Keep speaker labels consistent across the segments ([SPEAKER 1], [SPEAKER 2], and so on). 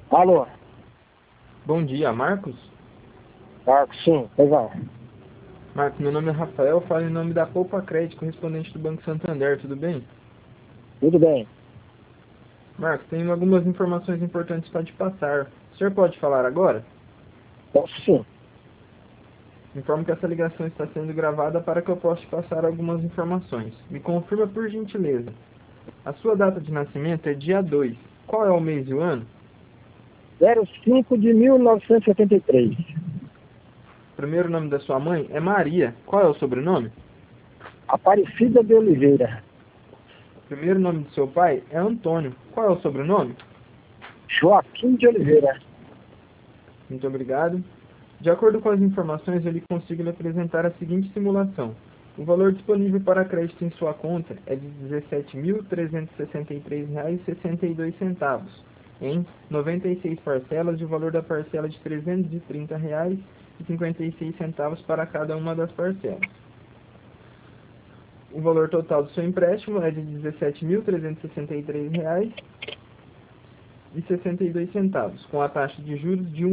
[SPEAKER 1] Alô,
[SPEAKER 2] Bom dia, Marcos.
[SPEAKER 1] Marcos, sim, pois não.
[SPEAKER 2] Marcos, meu nome é Rafael, falo em nome da Poupa Crédito, correspondente do Banco Santander, tudo bem?
[SPEAKER 1] Tudo bem.
[SPEAKER 2] Marcos, tenho algumas informações importantes para te passar. O senhor pode falar agora?
[SPEAKER 1] Posso sim.
[SPEAKER 2] Informo que essa ligação está sendo gravada para que eu possa te passar algumas informações. Me confirma por gentileza. A sua data de nascimento é dia 2. Qual é o mês e o ano?
[SPEAKER 1] 05 de 1973.
[SPEAKER 2] O primeiro nome da sua mãe é Maria. Qual é o sobrenome?
[SPEAKER 1] Aparecida de Oliveira.
[SPEAKER 2] O primeiro nome do seu pai é Antônio. Qual é o sobrenome?
[SPEAKER 1] Joaquim de Oliveira.
[SPEAKER 2] Muito obrigado. De acordo com as informações, ele consigo lhe apresentar a seguinte simulação. O valor disponível para crédito em sua conta é de R$ 17.363,62, em 96 parcelas, de valor da parcela de R$ 330,56 para cada uma das parcelas. O valor total do seu empréstimo é de R$ 17.363,62, com a taxa de juros de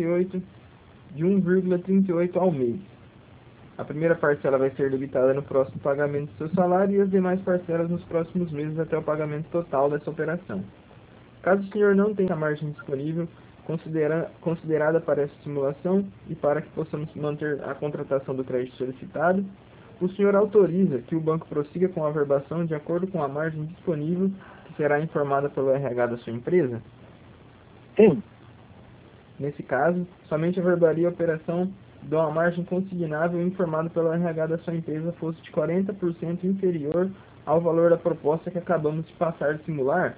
[SPEAKER 2] 1,38 ao mês. A primeira parcela vai ser debitada no próximo pagamento do seu salário e as demais parcelas nos próximos meses até o pagamento total dessa operação. Caso o senhor não tenha a margem disponível considerada para essa simulação e para que possamos manter a contratação do crédito solicitado, o senhor autoriza que o banco prossiga com a averbação de acordo com a margem disponível que será informada pelo RH da sua empresa?
[SPEAKER 1] Sim,
[SPEAKER 2] Nesse caso, somente averbaria a operação de uma margem consignável informada pelo RH da sua empresa fosse de 40% inferior ao valor da proposta que acabamos de passar de simular.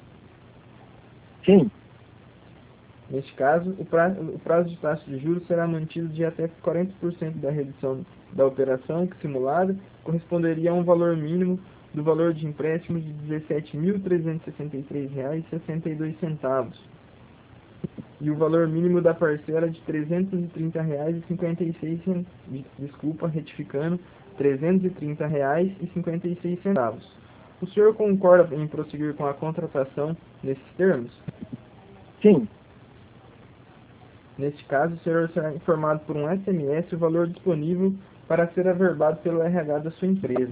[SPEAKER 1] sim.
[SPEAKER 2] Neste caso, o prazo de taxa de juros será mantido de até 40% da redução da operação que simulada corresponderia a um valor mínimo do valor de empréstimo de R$ 17.363,62 e o valor mínimo da parcela de R$ 330,56, desculpa, retificando, R$ 330,56. O senhor concorda em prosseguir com a contratação nesses termos?
[SPEAKER 1] Sim.
[SPEAKER 2] Neste caso, o senhor será informado por um SMS o valor disponível para ser averbado pelo RH da sua empresa.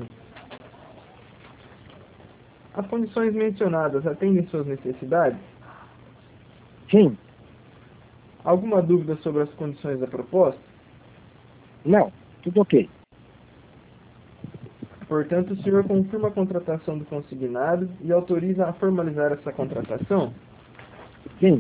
[SPEAKER 2] As condições mencionadas atendem suas necessidades?
[SPEAKER 1] Sim.
[SPEAKER 2] Alguma dúvida sobre as condições da proposta?
[SPEAKER 1] Não, tudo ok.
[SPEAKER 2] Portanto, o senhor confirma a contratação do consignado e autoriza a formalizar essa contratação?
[SPEAKER 1] Sim.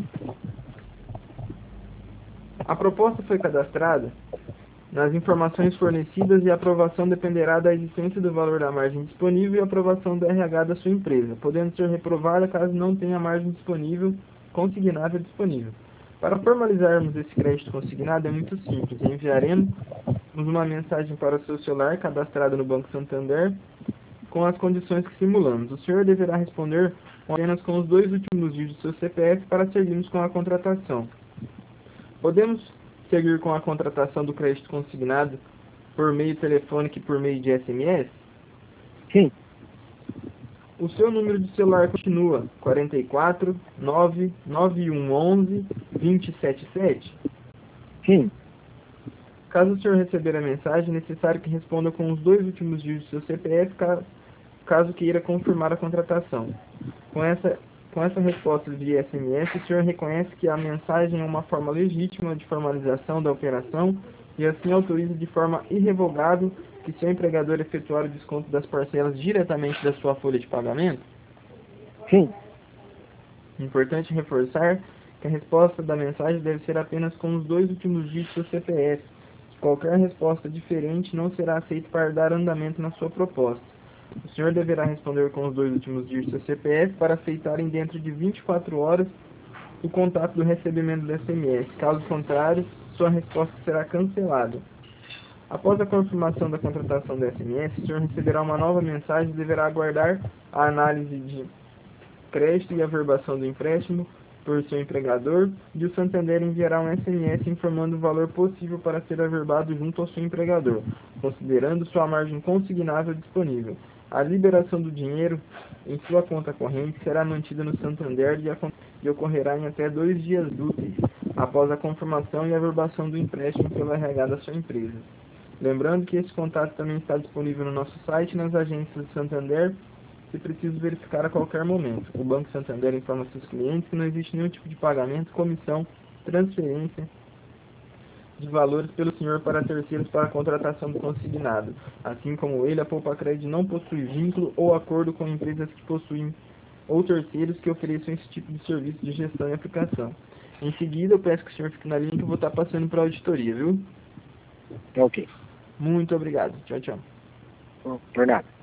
[SPEAKER 2] A proposta foi cadastrada. Nas informações fornecidas e a aprovação dependerá da existência do valor da margem disponível e aprovação do RH da ssua empresa, podendo ser reprovada caso não tenha margem disponível, consignável disponível. Para formalizarmos esse crédito consignado é muito simples. Enviaremos uma mensagem para o seu celular cadastrado no Banco Santander com as condições que simulamos. O senhor deverá responder apenas com os 2 últimos dígitos do seu CPF para seguirmos com a contratação. Podemos seguir com a contratação do crédito consignado por meio telefônico e por meio de SMS?
[SPEAKER 1] Sim.
[SPEAKER 2] O seu número de celular continua 44 99111 277?
[SPEAKER 1] Sim.
[SPEAKER 2] Caso o senhor receber a mensagem, é necessário que responda com os 2 últimos dígitos do seu CPF, caso queira confirmar a contratação. Com essa resposta via SMS, o senhor reconhece que a mensagem é uma forma legítima de formalização da operação e assim autoriza de forma irrevogável que seu empregador efetuar o desconto das parcelas diretamente da sua folha de pagamento?
[SPEAKER 1] Sim.
[SPEAKER 2] Importante reforçar que a resposta da mensagem deve ser apenas com os 2 últimos dígitos do CPF. Qualquer resposta diferente não será aceita para dar andamento na sua proposta. O senhor deverá responder com os 2 últimos dígitos do CPF para aceitarem dentro de 24 horas o contato do recebimento do SMS. Caso contrário, sua resposta será cancelada. Após a confirmação da contratação do SMS, o senhor receberá uma nova mensagem e deverá aguardar a análise de crédito e averbação do empréstimo por seu empregador, e o Santander enviará um SMS informando o valor possível para ser averbado junto ao seu empregador, considerando sua margem consignável disponível. A liberação do dinheiro em sua conta corrente será mantida no Santander e ocorrerá em até 2 dias úteis após a confirmação e averbação do empréstimo pelo RH da sua empresa. Lembrando que esse contato também está disponível no nosso site e nas agências do Santander, se preciso verificar a qualquer momento. O Banco Santander informa seus clientes que não existe nenhum tipo de pagamento, comissão, transferência de valores pelo senhor para terceiros para a contratação do consignado. Assim como ele, a Poupa Crédito não possui vínculo ou acordo com empresas que possuem ou terceiros que ofereçam esse tipo de serviço de gestão e aplicação. Em seguida, eu peço que o senhor fique na linha que eu vou estar passando para a auditoria, viu?
[SPEAKER 1] Ok.
[SPEAKER 2] Muito obrigado. Tchau, tchau.
[SPEAKER 1] Por nada.